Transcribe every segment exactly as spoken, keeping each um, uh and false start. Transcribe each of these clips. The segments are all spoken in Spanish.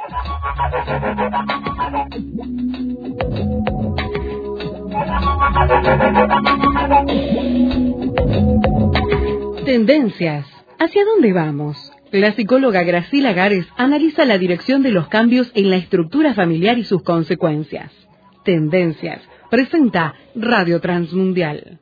Tendencias. ¿Hacia dónde vamos? La psicóloga Graciela Gares analiza la dirección de los cambios en la estructura familiar y sus consecuencias. Tendencias. Presenta Radio Transmundial.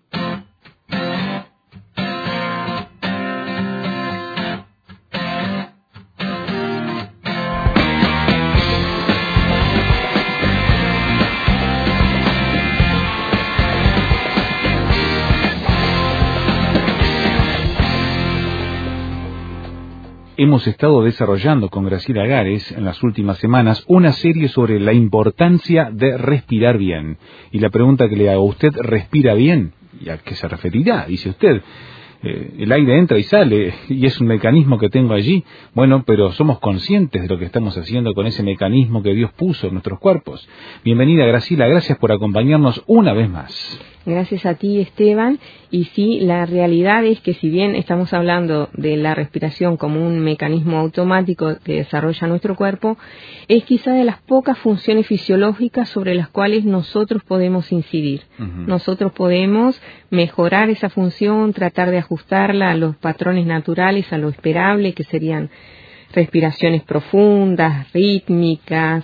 Hemos estado desarrollando con Graciela Gares en las últimas semanas una serie sobre la importancia de respirar bien. Y la pregunta que le hago, ¿usted respira bien? ¿Y a qué se referirá? Dice usted, eh, el aire entra y sale y es un mecanismo que tengo allí. Bueno, pero somos conscientes de lo que estamos haciendo con ese mecanismo que Dios puso en nuestros cuerpos. Bienvenida, Graciela, gracias por acompañarnos una vez más. Gracias a ti, Esteban. Y sí, la realidad es que si bien estamos hablando de la respiración como un mecanismo automático que desarrolla nuestro cuerpo, es quizá de las pocas funciones fisiológicas sobre las cuales nosotros podemos incidir. Uh-huh. Nosotros podemos mejorar esa función, tratar de ajustarla a los patrones naturales, a lo esperable, que serían respiraciones profundas, rítmicas,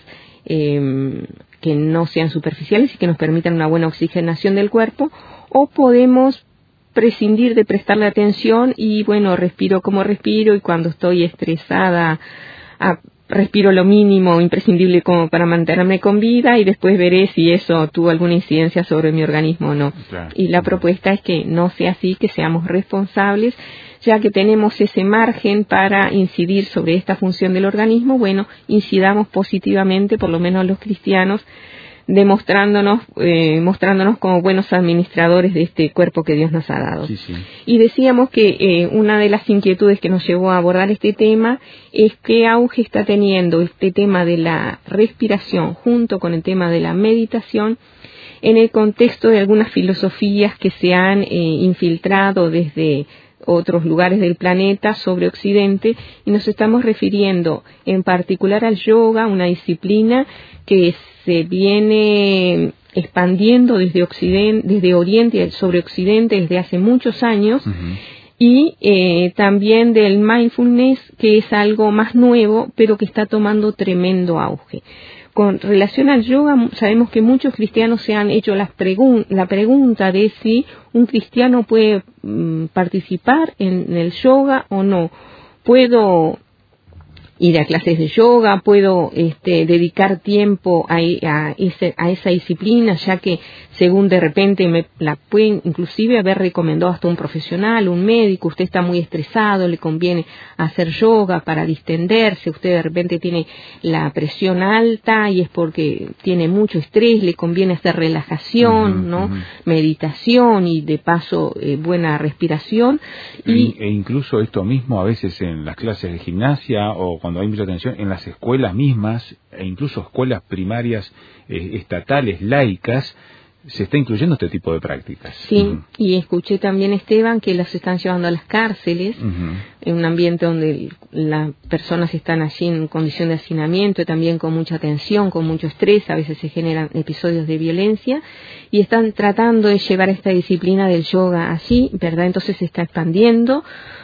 eh, que no sean superficiales y que nos permitan una buena oxigenación del cuerpo, o podemos prescindir de prestarle atención y, bueno, respiro como respiro y cuando estoy estresada ah, respiro lo mínimo imprescindible como para mantenerme con vida y después veré si eso tuvo alguna incidencia sobre mi organismo o no. Claro. Y la propuesta es que no sea así, que seamos responsables, ya que tenemos ese margen para incidir sobre esta función del organismo. Bueno, incidamos positivamente, por lo menos los cristianos, demostrándonos, eh, mostrándonos como buenos administradores de este cuerpo que Dios nos ha dado. Sí, sí. Y decíamos que eh, una de las inquietudes que nos llevó a abordar este tema es qué auge está teniendo este tema de la respiración junto con el tema de la meditación en el contexto de algunas filosofías que se han eh, infiltrado desde otros lugares del planeta sobre Occidente, y nos estamos refiriendo en particular al yoga, una disciplina que se viene expandiendo desde Occidente, desde Oriente sobre Occidente desde hace muchos años. Uh-huh. Y eh, también del mindfulness, que es algo más nuevo, pero que está tomando tremendo auge. Con relación al yoga, sabemos que muchos cristianos se han hecho las pregun- la pregunta de si un cristiano puede mm, participar en el yoga o no. ¿Puedo ir a clases de yoga? ¿Puedo este, dedicar tiempo a, a, ese, a esa disciplina? Ya que según de repente me la pueden inclusive haber recomendado hasta un profesional, un médico. Usted está muy estresado, le conviene hacer yoga para distenderse. Usted de repente tiene la presión alta y es porque tiene mucho estrés, le conviene hacer relajación, uh-huh, ¿no? Uh-huh. Meditación y de paso eh, buena respiración. Y, e incluso esto mismo a veces en las clases de gimnasia o cuando hay mucha atención en las escuelas mismas e incluso escuelas primarias eh, estatales, laicas, se está incluyendo este tipo de prácticas. Sí, uh-huh. Y escuché también, Esteban, que las están llevando a las cárceles, uh-huh. en un ambiente donde las personas están allí en condición de hacinamiento, y también con mucha tensión, con mucho estrés, a veces se generan episodios de violencia, y están tratando de llevar esta disciplina del yoga allí, ¿verdad? Entonces se está expandiendo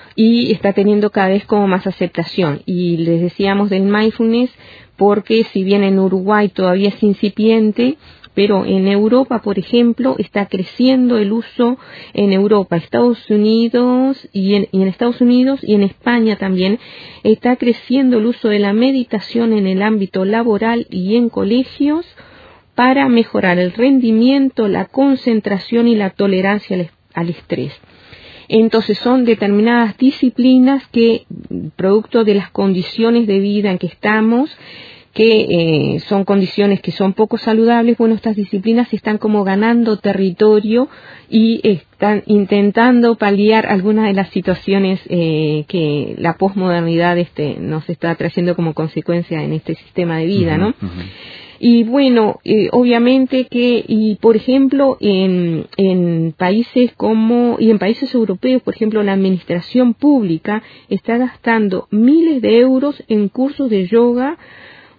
y está teniendo cada vez como más aceptación. Y les decíamos del mindfulness porque si bien en Uruguay todavía es incipiente, pero en Europa, por ejemplo, está creciendo el uso en Europa, Estados Unidos y en, y en Estados Unidos y en España también está creciendo el uso de la meditación en el ámbito laboral y en colegios para mejorar el rendimiento, la concentración y la tolerancia al, al estrés. Entonces son determinadas disciplinas que, producto de las condiciones de vida en que estamos, que eh, son condiciones que son poco saludables, bueno, estas disciplinas están como ganando territorio y están intentando paliar algunas de las situaciones eh, que la posmodernidad este, nos está trayendo como consecuencia en este sistema de vida, ¿no? Uh-huh, uh-huh. Y bueno, eh, obviamente que, y por ejemplo, en, en países como, y en países europeos, por ejemplo, la administración pública está gastando miles de euros en cursos de yoga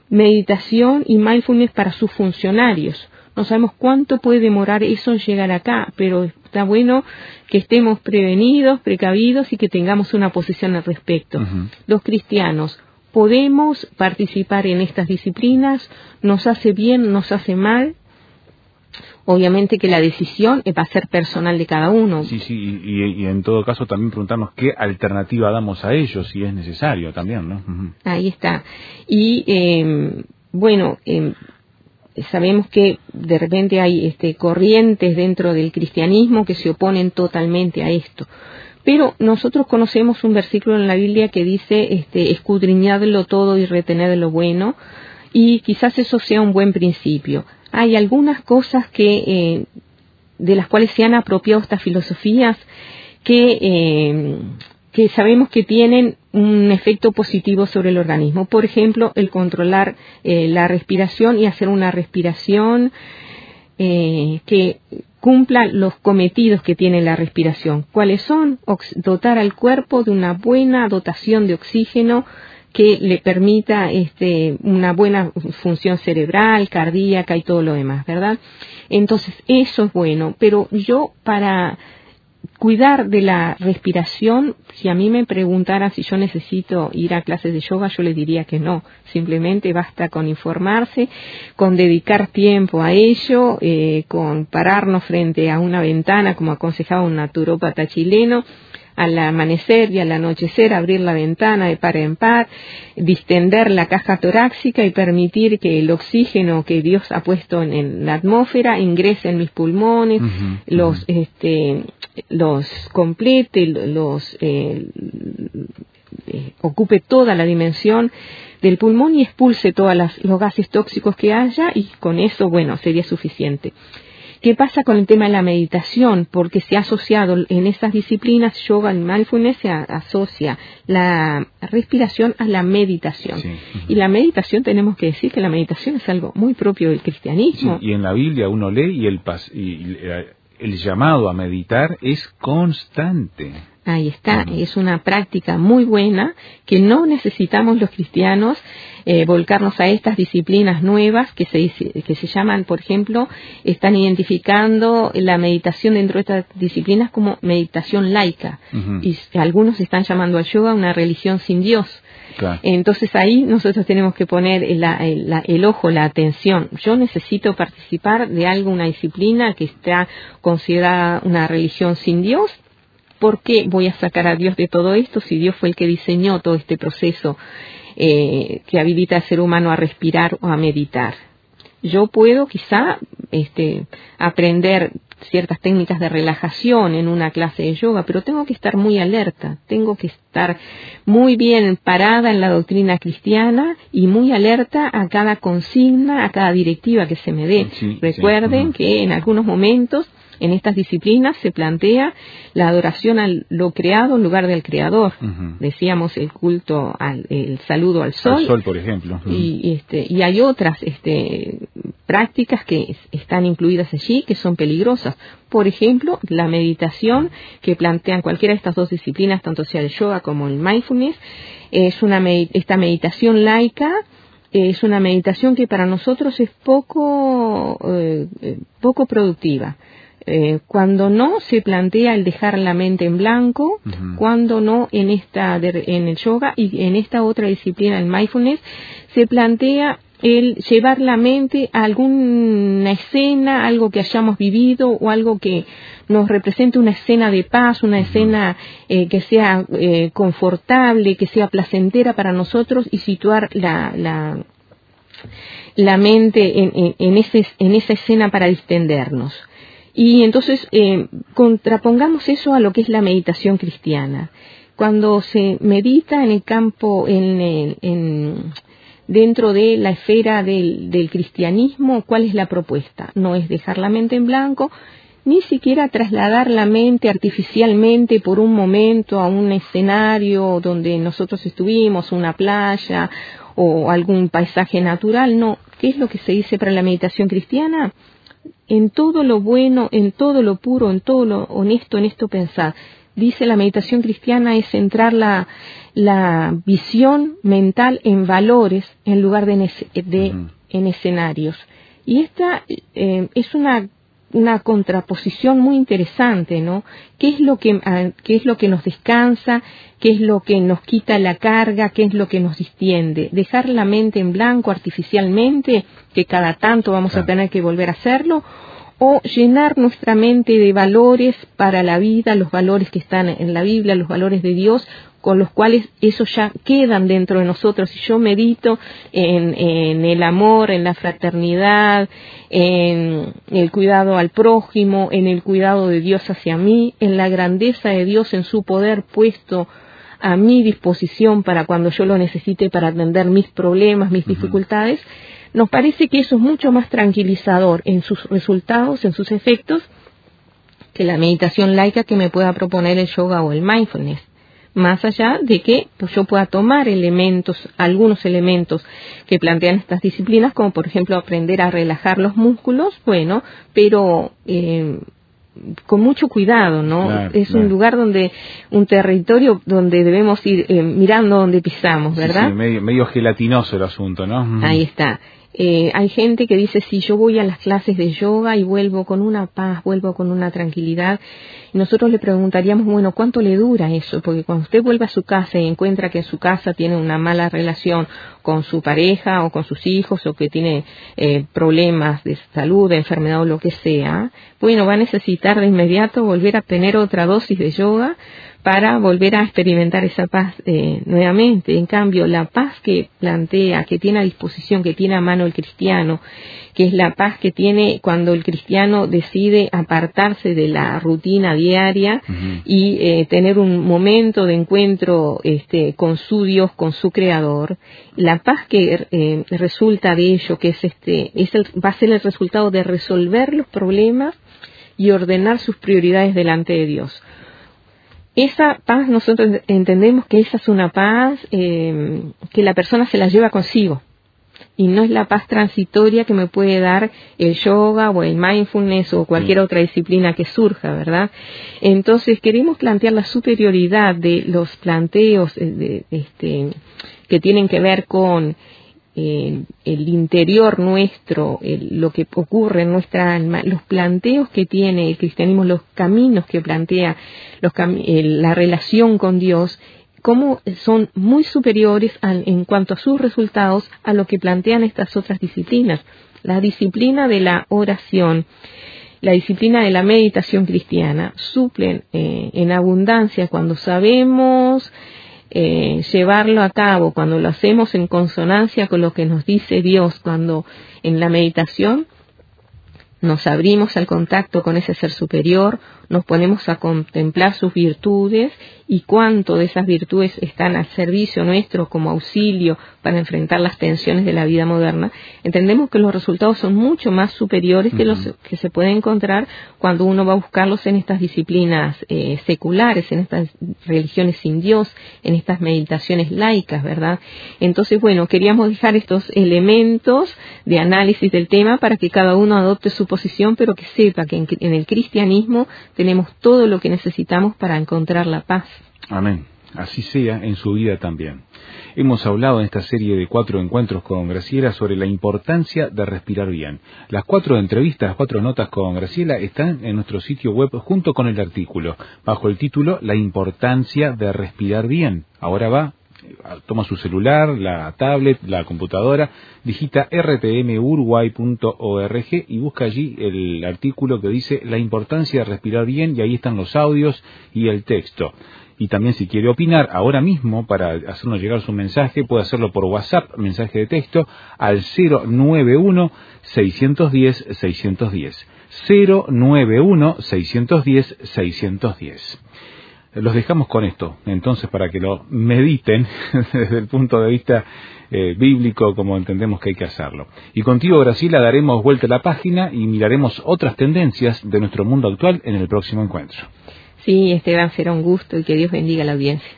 meditación y mindfulness para sus funcionarios. No sabemos cuánto puede demorar eso en llegar acá, pero está bueno que estemos prevenidos, precavidos y que tengamos una posición al respecto. Uh-huh. Los cristianos podemos participar en estas disciplinas, nos hace bien, nos hace mal. Obviamente que la decisión va a ser personal de cada uno. Sí, sí, y, y en todo caso también preguntarnos qué alternativa damos a ellos, si es necesario también, ¿no? Uh-huh. Ahí está. Y, eh, bueno, eh, sabemos que de repente hay este, corrientes dentro del cristianismo que se oponen totalmente a esto. Pero nosotros conocemos un versículo en la Biblia que dice, este, escudriñadlo todo y retened lo bueno, y quizás eso sea un buen principio. Hay algunas cosas que eh, de las cuales se han apropiado estas filosofías que, eh, que sabemos que tienen un efecto positivo sobre el organismo. Por ejemplo, el controlar eh, la respiración y hacer una respiración eh, que cumpla los cometidos que tiene la respiración. ¿Cuáles son? Ox- dotar al cuerpo de una buena dotación de oxígeno que le permita este, una buena función cerebral, cardíaca y todo lo demás, ¿verdad? Entonces, eso es bueno, pero yo para cuidar de la respiración, si a mí me preguntaran si yo necesito ir a clases de yoga, yo le diría que no. Simplemente basta con informarse, con dedicar tiempo a ello, eh, con pararnos frente a una ventana, como aconsejaba un naturópata chileno, al amanecer y al anochecer abrir la ventana de par en par, distender la caja torácica y permitir que el oxígeno que Dios ha puesto en, en la atmósfera ingrese en mis pulmones, uh-huh, los uh-huh. este los complete, los eh, eh, ocupe toda la dimensión del pulmón y expulse todos los gases tóxicos que haya, y con eso, bueno, sería suficiente. ¿Qué pasa con el tema de la meditación? Porque se ha asociado en esas disciplinas, yoga y mindfulness, se asocia la respiración a la meditación. Sí. Uh-huh. Y la meditación, tenemos que decir que la meditación es algo muy propio del cristianismo. Sí, y en la Biblia uno lee y el, pas- y el llamado a meditar es constante. Ahí está, uh-huh. Es una práctica muy buena que no necesitamos los cristianos eh, volcarnos a estas disciplinas nuevas que se que se llaman, por ejemplo, están identificando la meditación dentro de estas disciplinas como meditación laica, uh-huh. Y algunos están llamando al yoga una religión sin Dios. Claro. Entonces ahí nosotros tenemos que poner la, la, el ojo, la atención. Yo necesito participar de algo, una disciplina que está considerada una religión sin Dios. ¿Por qué voy a sacar a Dios de todo esto si Dios fue el que diseñó todo este proceso eh, que habilita al ser humano a respirar o a meditar? Yo puedo quizá este, aprender ciertas técnicas de relajación en una clase de yoga, pero tengo que estar muy alerta, tengo que estar muy bien parada en la doctrina cristiana y muy alerta a cada consigna, a cada directiva que se me dé. Sí, Recuerden sí. Uh-huh. que en algunos momentos en estas disciplinas se plantea la adoración a lo creado en lugar del creador. Uh-huh. Decíamos el culto, al, el saludo al sol. Al sol, por ejemplo. Uh-huh. Y, este, y hay otras este, prácticas que están incluidas allí que son peligrosas. Por ejemplo, la meditación que plantean cualquiera de estas dos disciplinas, tanto sea el yoga como el mindfulness, es una med- esta meditación laica. Es una meditación que para nosotros es poco, eh, poco productiva. Eh, cuando no se plantea el dejar la mente en blanco, uh-huh. cuando no en esta de, en el yoga y en esta otra disciplina, el mindfulness, se plantea el llevar la mente a alguna escena, algo que hayamos vivido o algo que nos represente una escena de paz, una uh-huh. escena eh, que sea eh, confortable, que sea placentera para nosotros, y situar la la, la mente en, en, en, ese, en esa escena para distendernos. Y entonces eh, contrapongamos eso a lo que es la meditación cristiana. Cuando se medita en el campo, en, el, en dentro de la esfera del, del cristianismo, ¿cuál es la propuesta? No es dejar la mente en blanco, ni siquiera trasladar la mente artificialmente por un momento a un escenario donde nosotros estuvimos, una playa o algún paisaje natural. No, ¿qué es lo que se dice para la meditación cristiana? En todo lo bueno, en todo lo puro, en todo lo honesto, en esto pensar. dice la meditación cristiana es centrar la, la visión mental en valores en lugar de, en, de, uh-huh. en escenarios. Y esta eh, es una una contraposición muy interesante, ¿no? ¿Qué es lo que qué es lo que nos descansa? ¿Qué es lo que nos quita la carga? ¿Qué es lo que nos distiende? Dejar la mente en blanco artificialmente, que cada tanto vamos a tener que volver a hacerlo, o llenar nuestra mente de valores para la vida, los valores que están en la Biblia, los valores de Dios, con los cuales esos ya quedan dentro de nosotros. Si yo medito en, en el amor, en la fraternidad, en el cuidado al prójimo, en el cuidado de Dios hacia mí, en la grandeza de Dios, en su poder puesto a mi disposición para cuando yo lo necesite para atender mis problemas, mis uh-huh. dificultades, nos parece que eso es mucho más tranquilizador en sus resultados, en sus efectos, que la meditación laica que me pueda proponer el yoga o el mindfulness. Más allá de que pues, yo pueda tomar elementos, algunos elementos que plantean estas disciplinas, como por ejemplo aprender a relajar los músculos, bueno, pero eh, con mucho cuidado, ¿no? Claro, es claro. un lugar donde, un territorio donde debemos ir eh, mirando donde pisamos, ¿verdad? Sí, sí, medio, medio gelatinoso el asunto, ¿no? Ahí está. Eh, hay gente que dice, si yo voy a las clases de yoga y vuelvo con una paz, vuelvo con una tranquilidad, y nosotros le preguntaríamos, bueno, ¿cuánto le dura eso? Porque cuando usted vuelve a su casa y encuentra que en su casa tiene una mala relación con su pareja o con sus hijos, o que tiene eh, problemas de salud, de enfermedad o lo que sea, bueno, va a necesitar de inmediato volver a tener otra dosis de yoga para volver a experimentar esa paz eh, nuevamente. En cambio, la paz que plantea, que tiene a disposición, que tiene a mano el cristiano, que es la paz que tiene cuando el cristiano decide apartarse de la rutina diaria uh-huh. y eh, tener un momento de encuentro este, con su Dios, con su Creador, la paz que eh, resulta de ello, que es este, es el, va a ser el resultado de resolver los problemas y ordenar sus prioridades delante de Dios. Esa paz, nosotros entendemos que esa es una paz eh, que la persona se la lleva consigo, y no es la paz transitoria que me puede dar el yoga o el mindfulness o cualquier sí. otra disciplina que surja, ¿verdad? Entonces queremos plantear la superioridad de los planteos de, de, este, que tienen que ver con Eh, el interior nuestro, el, lo que ocurre en nuestra alma, los planteos que tiene el cristianismo, los caminos que plantea, los cam- eh, la relación con Dios, cómo son muy superiores a, en cuanto a sus resultados a lo que plantean estas otras disciplinas. La disciplina de la oración, la disciplina de la meditación cristiana suplen eh, en abundancia cuando sabemos Eh, llevarlo a cabo, cuando lo hacemos en consonancia con lo que nos dice Dios, cuando en la meditación nos abrimos al contacto con ese ser superior, nos ponemos a contemplar sus virtudes y cuánto de esas virtudes están al servicio nuestro como auxilio para enfrentar las tensiones de la vida moderna, entendemos que los resultados son mucho más superiores uh-huh. que los que se pueden encontrar cuando uno va a buscarlos en estas disciplinas eh, seculares, en estas religiones sin Dios, en estas meditaciones laicas, ¿verdad? Entonces, bueno, queríamos dejar estos elementos de análisis del tema para que cada uno adopte su posición, pero que sepa que en, en el cristianismo tenemos todo lo que necesitamos para encontrar la paz. Amén. Así sea en su vida también. Hemos hablado en esta serie de cuatro encuentros con Graciela sobre la importancia de respirar bien. Las cuatro entrevistas, las cuatro notas con Graciela están en nuestro sitio web junto con el artículo, bajo el título La importancia de respirar bien. Ahora va, toma su celular, la tablet, la computadora, digita r t m uruguay punto org y busca allí el artículo que dice La importancia de respirar bien, y ahí están los audios y el texto. Y también, si quiere opinar ahora mismo para hacernos llegar su mensaje, puede hacerlo por WhatsApp, mensaje de texto, al cero nueve uno, seis uno cero, seis uno cero. cero nueve uno, seis uno cero, seis uno cero. Los dejamos con esto, entonces, para que lo mediten desde el punto de vista eh, bíblico, como entendemos que hay que hacerlo. Y contigo, Graciela, daremos vuelta a la página y miraremos otras tendencias de nuestro mundo actual en el próximo encuentro. Sí, Esteban, será un gusto y que Dios bendiga a la audiencia.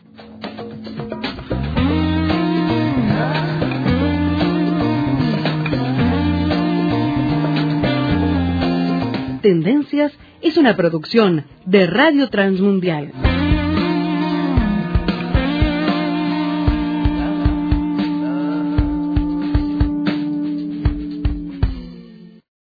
Tendencias es una producción de Radio Transmundial.